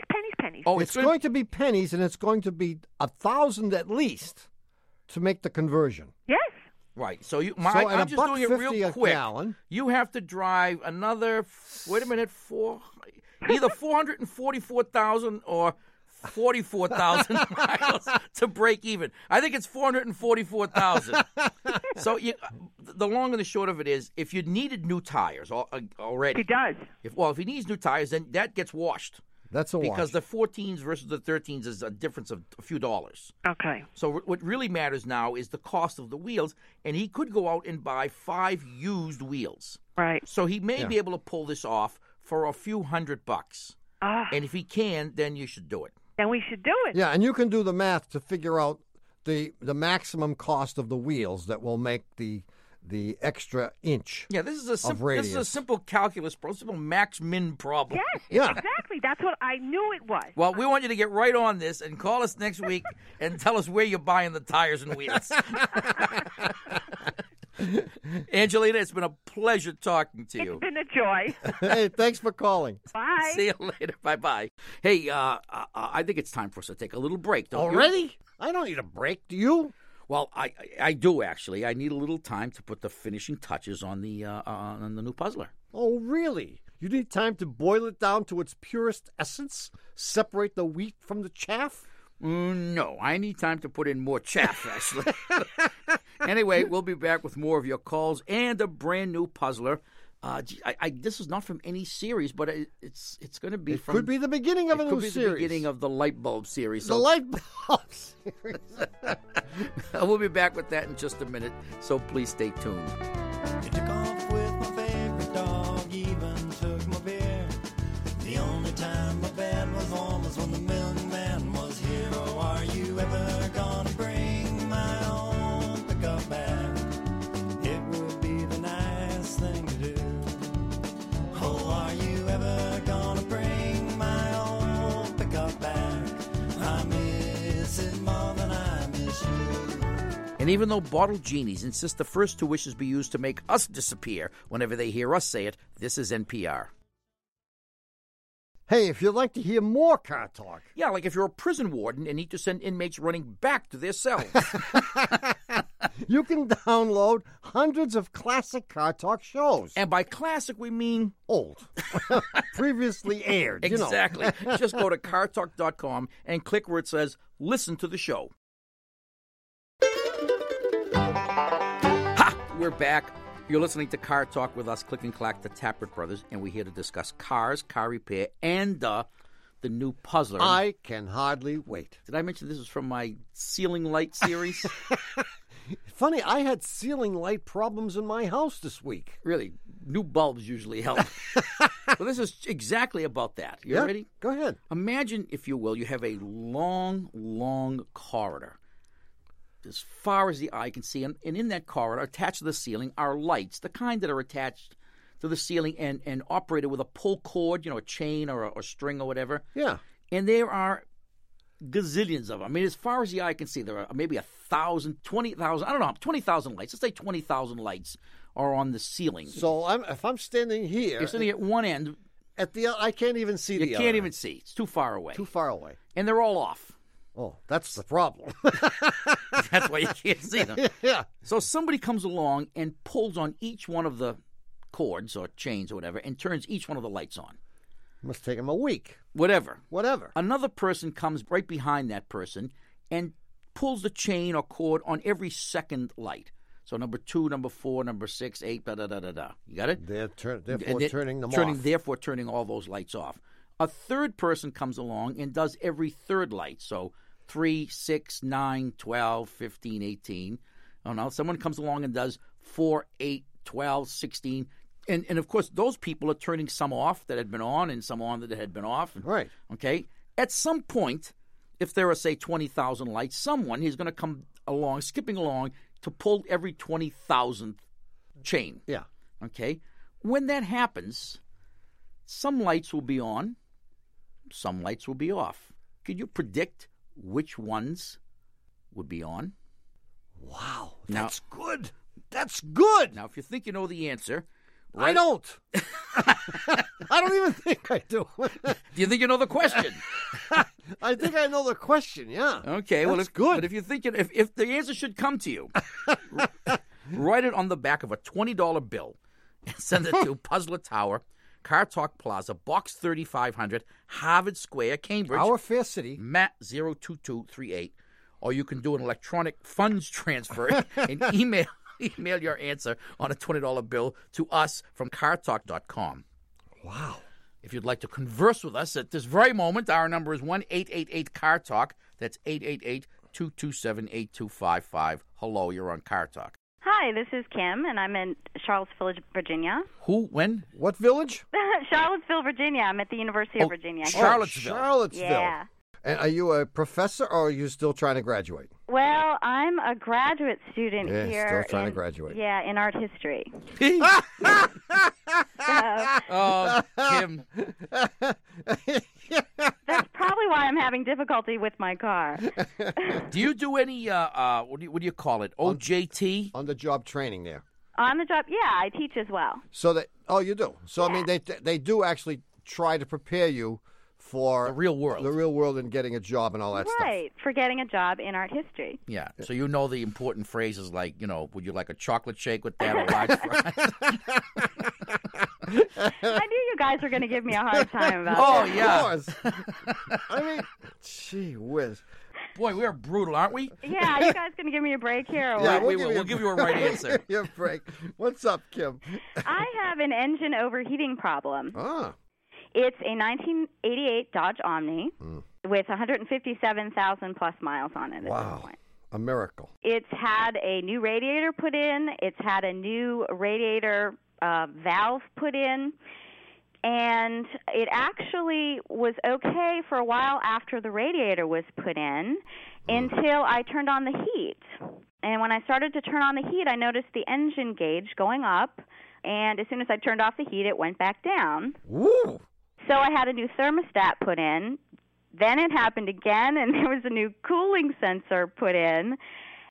Oh, It's going to be pennies, and it's going to be 1,000 at least to make the conversion. Yes. right. So So I'm at just doing it $1.50 real a quick. gallon. You have to drive another. Wait a minute, either 444,000 or 44,000 miles to break even. I think it's 444,000. So the long and the short of it is, if you needed new tires already, He does. if he needs new tires, then that gets washed That's a because wash. the 14s versus the 13s is a difference of a few dollars. Okay. So what really matters now is the cost of the wheels, and he could go out and buy 5 used wheels. Right. So he may be able to pull this off for a few $100. And if he can, then you should do it. Then we should do it. Yeah, and you can do the math to figure out the maximum cost of the wheels that will make the extra inch. Yeah, this is a radius. simple calculus problem, simple max-min problem. Yes, Yeah. exactly. That's what I knew it was. Well, we want you to get right on this and call us next week and tell us where you're buying the tires and wheels. Angelina, it's been a pleasure talking to you. It's been a joy. Hey, thanks for calling. Bye. See you later. Bye-bye. Hey, I think it's time for us to take a little break, don't you? Already? I don't need a break. Do you? Well, I do, actually. I need a little time to put the finishing touches on the new puzzler. Oh, really? You need time to boil it down to its purest essence? Separate the wheat from the chaff? No, I need time to put in more chaff, actually. Anyway, we'll be back with more of your calls and a brand new puzzler. This is not from any series, but it's going to be It from... could be the beginning of a new could be series. the beginning of the light bulb series. The So light bulb series. we'll be back with that in just a minute, so please stay tuned. You took off with my favorite dog, even took my beer. The only time my bed was warm was when the milkman was here. Oh, are you ever gonna bring my own pickup back? It would be the nice thing to do. Oh, are And even though bottle genies insist the first two wishes be used to make us disappear whenever they hear us say it, this is NPR. Hey, if you'd like to hear more Car Talk. Yeah, like if you're a prison warden and need to send inmates running back to their cells. You can download hundreds of classic Car Talk shows. And by classic, we mean old. Previously aired. Exactly. Just go to cartalk.com and click where it says, listen to the show. Ha! We're back. You're listening to Car Talk with us, Click and Clack, the Tappert Brothers, and we're here to discuss cars, car repair, and the new puzzler. I can hardly wait. Did I mention this is from my ceiling light series? Funny, I had ceiling light problems in my house this week. Really? New bulbs usually help. Well, this is exactly about that. You ready? Go ahead. Imagine, if you will, you have a long, long corridor. As far as the eye can see, and in that corridor, attached to the ceiling, are lights, the kind that are attached to the ceiling and operated with a pull cord, a chain or a string or whatever. Yeah. And there are gazillions of them. I mean, as far as the eye can see, there are maybe 1,000, 20,000, I don't know, 20,000 lights. Let's say 20,000 lights are on the ceiling. So if I'm standing here... You're standing at one end. I can't even see the other. You can't even see. It's too far away. Too far away. And they're all off. Oh, that's the problem. That's why you can't see them. Yeah. So somebody comes along and pulls on each one of the cords or chains or whatever and turns each one of the lights on. Must take him a week. Whatever. Another person comes right behind that person and pulls the chain or cord on every second light. So number 2, number 4, number 6, 8, da-da-da-da-da. You got it? Turning them off. Therefore turning all those lights off. A third person comes along and does every third light. So 3, 6, 9, 12, 15, 18. Oh, no, someone comes along and does 4, 8, 12, 16. And of course, those people are turning some off that had been on and some on that had been off. Right. Okay? At some point, if there are, say, 20,000 lights, someone is going to come along, skipping along, to pull every 20,000th chain. Yeah. Okay? When that happens, some lights will be on, some lights will be off. Could you predict which ones would be on? Wow. That's good. That's good. Now, if you think you know the answer... I don't. I don't even think I do. Do you think you know the question? I think I know the question, yeah. Okay, well, it's good. But if you think if the answer should come to you, write it on the back of a $20 bill and send it to Puzzler Tower, Car Talk Plaza, Box 3500, Harvard Square, Cambridge. Our fair city. Matt 02238. Or you can do an electronic funds transfer and email your answer on a $20 bill to us from cartalk.com. Wow. If you'd like to converse with us at this very moment, our number is 1-888-CAR-TALK. That's 888-227-8255. Hello, you're on Car Talk. Hi, this is Kim, and I'm in Charlottesville, Virginia. Who? When? What village? Charlottesville, Virginia. I'm at the University of Virginia. Charlottesville. Charlottesville. Yeah. And are you a professor, or are you still trying to graduate? Well, I'm a graduate student here. Still trying to graduate. Yeah, in art history. Oh, Kim. That's probably why I'm having difficulty with my car. Do you do any, what do you call it, OJT? On-the-job training there. On the job, yeah, I teach as well. So you do. So, yeah. I mean, they do actually try to prepare you for the real world and getting a job and all that stuff. Right, for getting a job in art history. Yeah, so you know the important phrases like, would you like a chocolate shake with that or large fries? I knew you guys were going to give me a hard time about that. Oh, yeah. Of course. I mean, gee whiz. Boy, we're brutal, aren't we? Yeah, are you guys going to give me a break here? Or yeah, what? we'll give you a right answer. Your break. What's up, Kim? I have an engine overheating problem. Ah. It's a 1988 Dodge Omni with 157,000 plus miles on it at this point. A miracle. It's had a new radiator put in. It's had a new radiator valve put in. And it actually was okay for a while after the radiator was put in until I turned on the heat. And when I started to turn on the heat, I noticed the engine gauge going up. And as soon as I turned off the heat, it went back down. Woo! So I had a new thermostat put in. Then it happened again, and there was a new cooling sensor put in.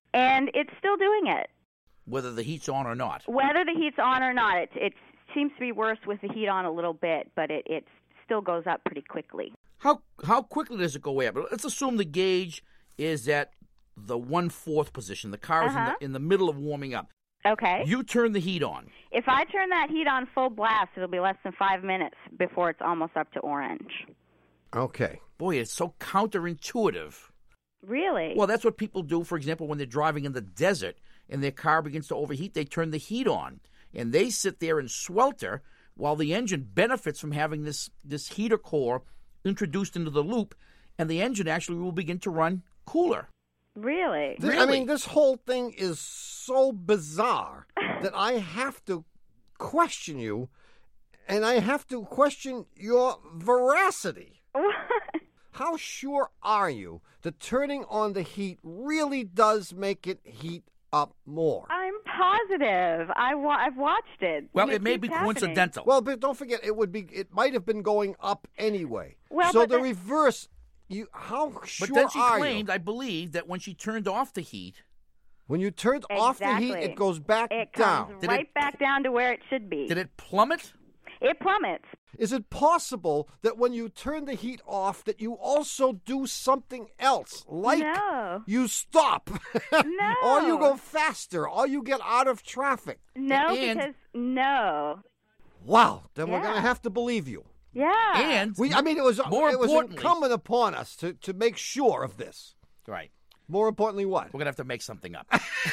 and it's still doing it. Whether the heat's on or not. Whether the heat's on or not, it seems to be worse with the heat on a little bit, but it still goes up pretty quickly. How quickly does it go up? Let's assume the gauge is at the 1/4 position. The car is in the middle of warming up. Okay. You turn the heat on. If I turn that heat on full blast, it'll be less than 5 minutes before it's almost up to orange. Okay. Boy, it's so counterintuitive. Really? Well, that's what people do, for example, when they're driving in the desert and their car begins to overheat, they turn the heat on. And they sit there and swelter while the engine benefits from having this heater core introduced into the loop, and the engine actually will begin to run cooler. Really? I mean, this whole thing is so bizarre that I have to question you, and I have to question your veracity. What? How sure are you that turning on the heat really does make it heat up more? I'm positive. I've watched it. Well, it may be coincidental. Well, but don't forget, it might have been going up anyway. Well, so but the reverse. How sure but then she are claimed, you? I believe, that when she turned off the heat, when you turned off the heat, it goes back down. It comes back down to where it should be. Did it plummet? It plummets. Is it possible that when you turn the heat off that you also do something else? Like you stop. No. Or you go faster. Or you get out of traffic. No, because no. Wow. Then we're going to have to believe you. Yeah. And it was incumbent upon us to make sure of this. Right. More importantly, what? We're going to have to make something up.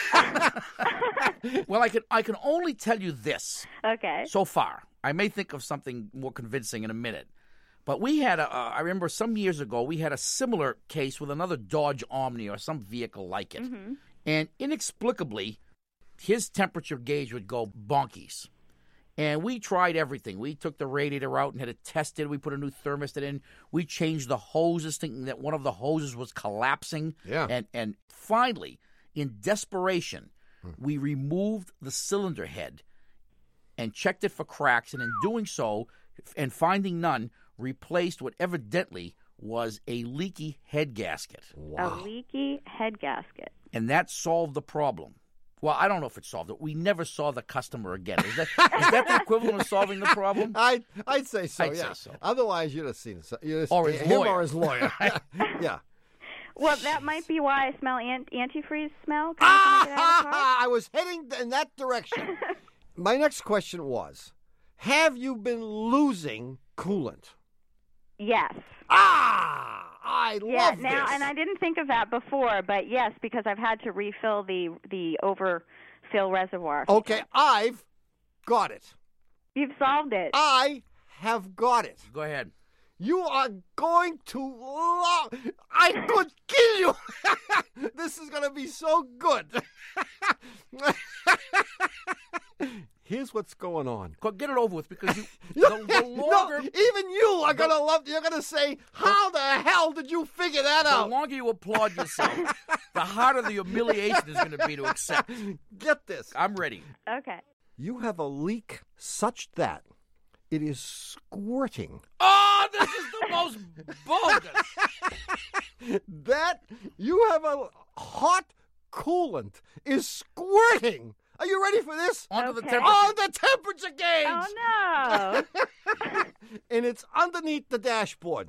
Well, I can only tell you this. Okay. So far. I may think of something more convincing in a minute. But we had I remember some years ago, we had a similar case with another Dodge Omni or some vehicle like it. Mm-hmm. And inexplicably, his temperature gauge would go bonkies. And we tried everything. We took the radiator out and had it tested. We put a new thermostat in. We changed the hoses, thinking that one of the hoses was collapsing. Yeah. And finally, in desperation, we removed the cylinder head and checked it for cracks. And in doing so, and finding none, replaced what evidently was a leaky head gasket. Wow. A leaky head gasket. And that solved the problem. Well, I don't know if it solved it. We never saw the customer again. Is that the equivalent of solving the problem? I'd say so, I'd yeah. say so. Otherwise, you'd have seen it. Or his him lawyer. or his lawyer. Yeah. Well, that might be why I smell antifreeze smell. I was heading in that direction. My next question was, have you been losing coolant? Yes. I love this. And I didn't think of that before, but yes, because I've had to refill the overfill reservoir. Okay, I've got it. You've solved it. I have got it. Go ahead. You are going to love. I could kill you. This is going to be so good. Here's what's going on. Get it over with, because the longer... No, even you are going to love... You're going to say, how the hell did you figure that out? The longer you applaud yourself, the harder the humiliation is going to be to accept. Get this. I'm ready. Okay. You have a leak such that it is squirting. Oh, this is the most bogus. That you have a hot coolant is squirting. Are you ready for this? On the temperature gauge. Oh, no. And it's underneath the dashboard.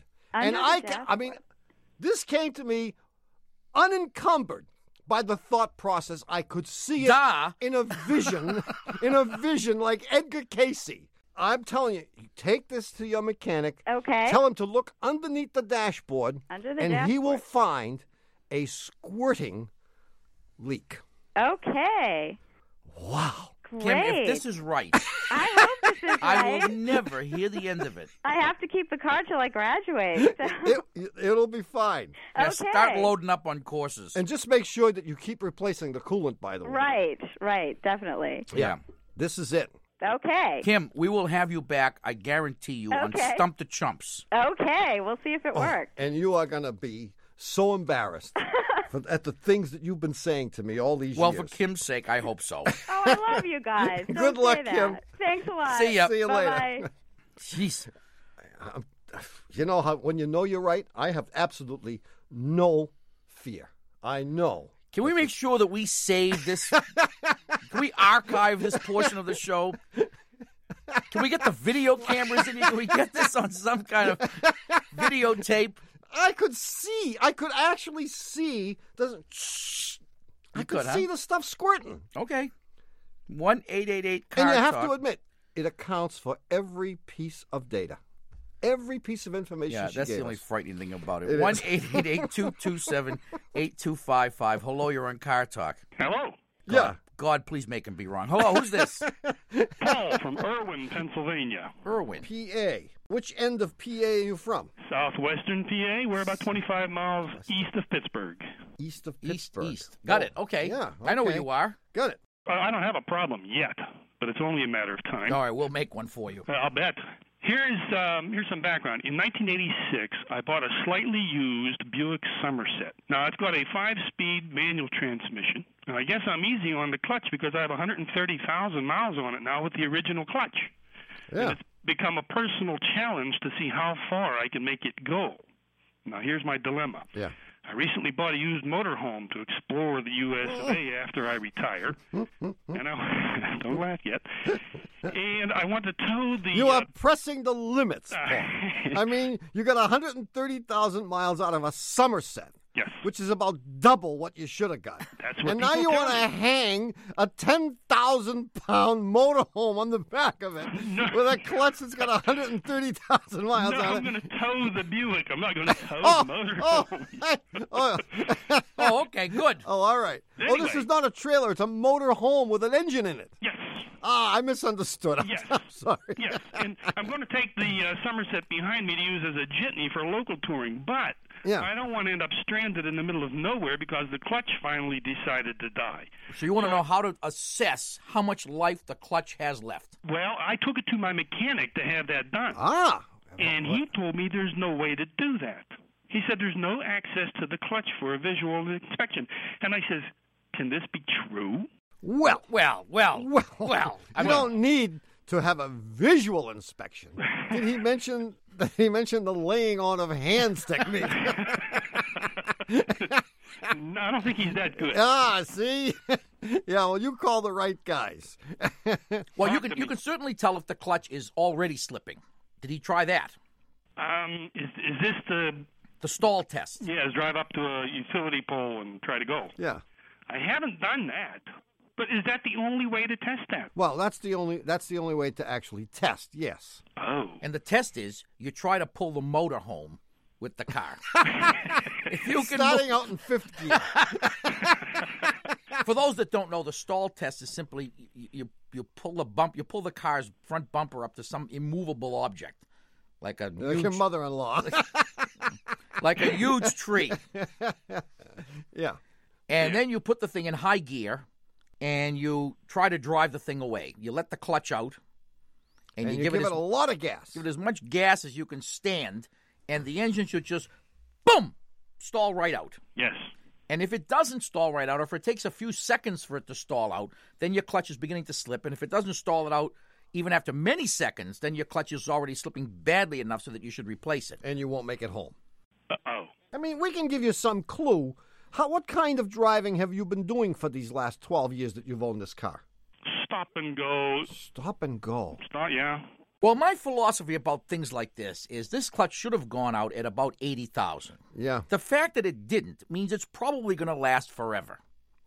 This came to me unencumbered by the thought process. I could see it in a vision like Edgar Casey. I'm telling you, take this to your mechanic. Okay. Tell him to look underneath the dashboard. And he will find a squirting leak. Okay. Wow. Great. Kim, if this is right, I hope this is right. I will never hear the end of it. I have to keep the car till I graduate. It'll be fine. Yeah, start loading up on courses. And just make sure that you keep replacing the coolant, by the way. Right, definitely. Yeah. This is it. Okay. Kim, we will have you back, I guarantee you, on Stump the Chumps. Okay, we'll see if it works. And you are going to be so embarrassed at the things that you've been saying to me all these years. Well, for Kim's sake, I hope so. Oh, I love you guys. Good luck, Kim. Thanks a lot. See ya. See you Bye-bye. later. Jeez. You know how when you know you're right, I have absolutely no fear. I know Can we make sure that we save this? Can we archive this portion of the show? Can we get the video cameras in here? Can we get this on some kind of videotape? I could actually see. I could see the stuff squirting. Okay. 1-888-CAR-TALK. And you have to admit, it accounts for every piece of data. Every piece of information she gave that's the us. only frightening thing about it. 1-888-227-8255. Hello, you're on Car Talk. Hello. Yeah. God, please make him be wrong. Hello, who's this? Paul from Irwin, Pennsylvania. Irwin. PA. Which end of PA are you from? Southwestern PA. We're about 25 miles east of Pittsburgh. East of Pittsburgh. East. Got it. Okay. Yeah. I know where you are. Got it. I don't have a problem yet, but it's only a matter of time. All right, we'll make one for you. I'll bet. Here's some background. In 1986, I bought a slightly used Buick Somerset. Now, it's got a 5-speed manual transmission, and I guess I'm easy on the clutch because I have 130,000 miles on it now with the original clutch. Yeah. And it's become a personal challenge to see how far I can make it go. Now, here's my dilemma. Yeah. I recently bought a used motorhome to explore the U.S. of A. after I retire. And I don't laugh yet. And I want to tow the... You are pressing the limits, Paul. I mean, you got 130,000 miles out of a Somerset. Yes. Which is about double what you should have got. That's what and now people you tell want to me. hang a 10,000-pound motorhome on the back of it with a clutch that's got 130,000 miles No, on I'm it. going to tow the Buick. I'm not going to tow the motorhome. Oh, okay, good. Oh, all right. Oh, this Anyway. is not a trailer. It's a motorhome with an engine in it. Yes. Ah, I misunderstood. Yes. I'm sorry. Yes, and I'm going to take the Somerset behind me to use as a jitney for local touring, but Yeah. I don't want to end up stranded in the middle of nowhere because the clutch finally decided to die. So you want to know how to assess how much life the clutch has left. Well, I took it to my mechanic to have that done. Ah. And he told me there's no way to do that. He said there's no access to the clutch for a visual inspection. And I says, can this be true? Well. You You don't need to have a visual inspection. Did he mention the laying on of hands technique? No, I don't think he's that good. Ah, see? Yeah, well, you call the right guys. Well, you can certainly tell if the clutch is already slipping. Did he try that? Is this the stall test? Yeah, drive up to a utility pole and try to go. Yeah. I haven't done that. But is that the only way to test that? Well, that's the only way to actually test, yes. Oh. And the test is you try to pull the motor home with the car. If you can Starting out in fifth gear. For those that don't know, the stall test is simply you pull the car's front bumper up to some immovable object, like your mother-in-law, like a huge tree. Yeah. And then you put the thing in high gear, and you try to drive the thing away. You let the clutch out, and you give it a lot of gas. Give it as much gas as you can stand, and the engine should just, boom, stall right out. Yes. And if it doesn't stall right out, or if it takes a few seconds for it to stall out, then your clutch is beginning to slip. And if it doesn't stall it out even after many seconds, then your clutch is already slipping badly enough so that you should replace it. And you won't make it home. Uh-oh. I mean, we can give you some clue. What kind of driving have you been doing for these last 12 years that you've owned this car? Stop and go. Stop and go. Yeah. Well, my philosophy about things like this is this clutch should have gone out at about 80,000. Yeah. The fact that it didn't means it's probably going to last forever.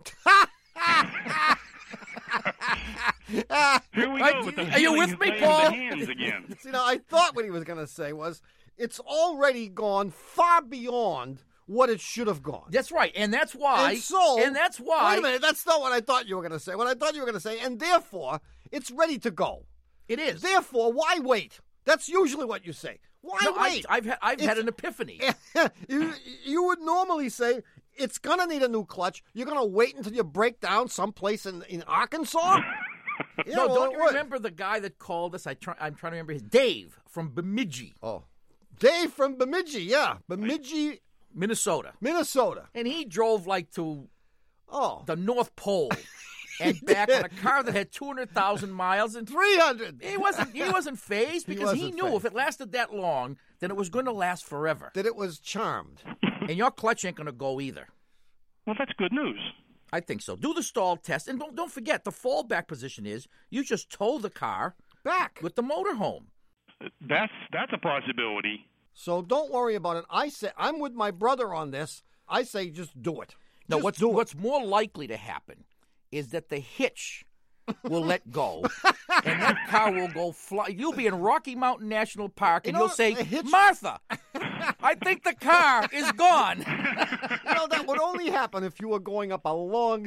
Here we go with the Are you with me, laying Paul? the hands again. See, now, I thought what he was going to say was, it's already gone far beyond what it should have gone. That's right, and that's why. And that's why. Wait a minute, that's not what I thought you were going to say. What I thought you were going to say, and therefore, it's ready to go. It is. Therefore, why wait? That's usually what you say. Why wait? I've had an epiphany. You would normally say, it's going to need a new clutch. You're going to wait until you break down someplace in Arkansas? Yeah, no, well, don't you what? remember the guy that called us? I'm trying to remember his Dave from Bemidji. Oh, Dave from Bemidji, yeah. Bemidji, Minnesota. Minnesota. And he drove like to the North Pole and back on a car that had 200,000 miles and 300. He wasn't phased because he wasn't knew phased. if it lasted that long, then it was going to last forever. That it was charmed. And your clutch ain't going to go either. Well, that's good news. I think so. Do the stall test, and don't forget, the fallback position is you just tow the car back with the motorhome. That's a possibility. So don't worry about it. I say I'm with my brother on this. I say just do it. No, what's more likely to happen is that the hitch will let go, and that car will go fly. You'll be in Rocky Mountain National Park, and you'll say, Martha, I think the car is gone. That would only happen if you were going up a long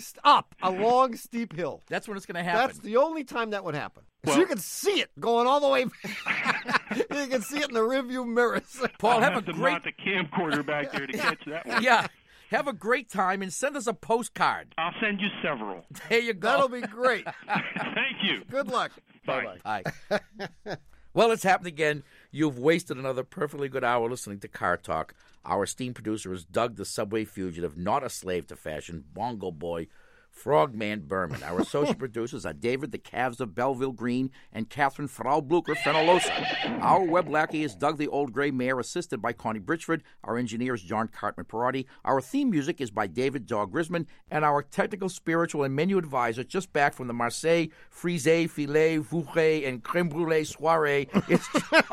steep hill. That's when it's going to happen. That's the only time that would happen. Well, so you can see it going all the way back. You can see it in the rearview mirrors. Paul, have a to great mount the camcorder back there to catch that one. Yeah. Have a great time and send us a postcard. I'll send you several. There you go. That'll be great. Thank you. Good luck. Bye. Bye. Well, it's happened again. You've wasted another perfectly good hour listening to Car Talk. Our esteemed producer is Doug the Subway Fugitive, not a slave to fashion, Bongo Boy, Frogman Berman. Our associate producers are David the Calves of Belleville Green and Catherine Frau Blucher Fenolosa. Our web lackey is Doug the Old Gray Mare, assisted by Connie Britchford. Our engineer is John Cartman Perotti. Our theme music is by David Dog Grisman. And our technical, spiritual, and menu advisor, just back from the Marseille Frisé, Filet, Vouché, and Creme Brulee soiree, it's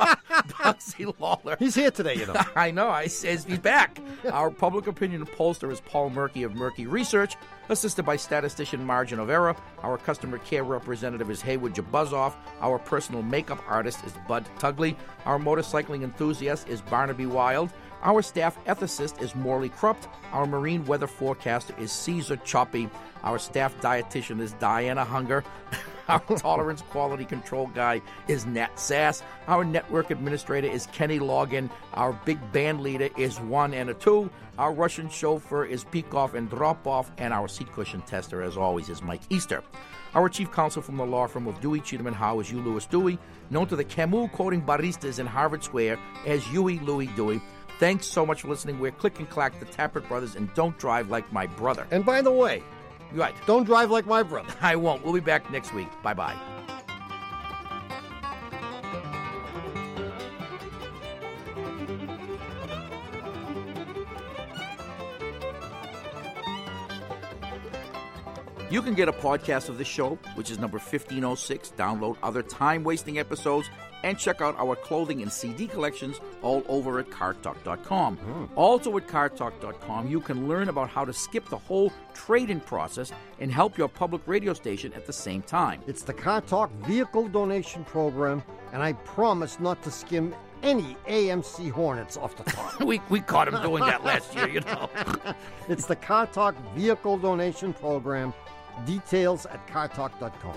Bugsy Lawler. He's here today, you know. I know. He's back. Our public opinion pollster is Paul Murky of Murky Research, assisted by statistician Margin of Error. Our customer care representative is Haywood Jabuzoff. Our personal makeup artist is Bud Tugley. Our motorcycling enthusiast is Barnaby Wild. Our staff ethicist is Morley Krupt. Our marine weather forecaster is Caesar Choppy. Our staff dietitian is Diana Hunger. Our tolerance quality control guy is Nat Sass. Our network administrator is Kenny Logan. Our big band leader is 1 and a 2. Our Russian chauffeur is Peek-Off and Drop-Off. And our seat cushion tester, as always, is Mike Easter. Our chief counsel from the law firm of Dewey, Cheatham, and Howe is Hugh Lewis Dewey, known to the Camus-quoting baristas in Harvard Square as Huey Louie Dewey. Thanks so much for listening. We're Click and Clack, the Tappert Brothers, and Don't Drive Like My Brother. And by the way, right, don't drive like my brother. I won't. We'll be back next week. Bye-bye. You can get a podcast of this show, which is number 1506, download other time-wasting episodes, and check out our clothing and CD collections all over at CarTalk.com. Also at CarTalk.com, you can learn about how to skip the whole trade-in process and help your public radio station at the same time. It's the Car Talk Vehicle Donation Program, and I promise not to skim any AMC Hornets off the top. we caught him doing that last year, you know. It's the Car Talk Vehicle Donation Program. Details at CarTalk.com.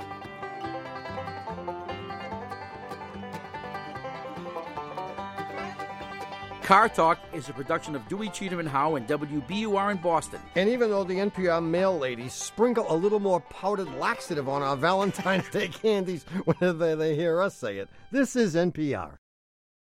Car Talk is a production of Dewey, Cheatham, and Howe and WBUR in Boston. And even though the NPR mail ladies sprinkle a little more powdered laxative on our Valentine's Day candies whenever they hear us say it, this is NPR.